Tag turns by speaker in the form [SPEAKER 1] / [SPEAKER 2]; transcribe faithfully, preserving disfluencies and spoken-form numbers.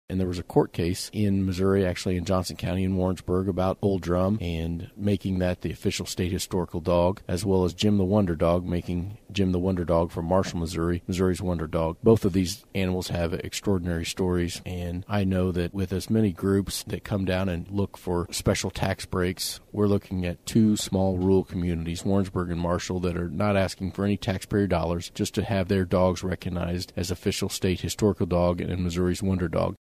[SPEAKER 1] And there was a court case in Missouri, actually in Johnson County in Warrensburg, about Old Drum and making that the official state historical dog, as well as Jim the Wonder Dog, making Jim the Wonder Dog from Marshall, Missouri, Missouri's Wonder Dog. Both of these animals have extraordinary stories, and I know that with as many groups that come down and look for special tax breaks, we're looking at two small rural communities, Warrensburg and Marshall, that are not asking for any taxpayer dollars, just to have their dogs recognized as official state historical dog and Missouri's Wonder Dog.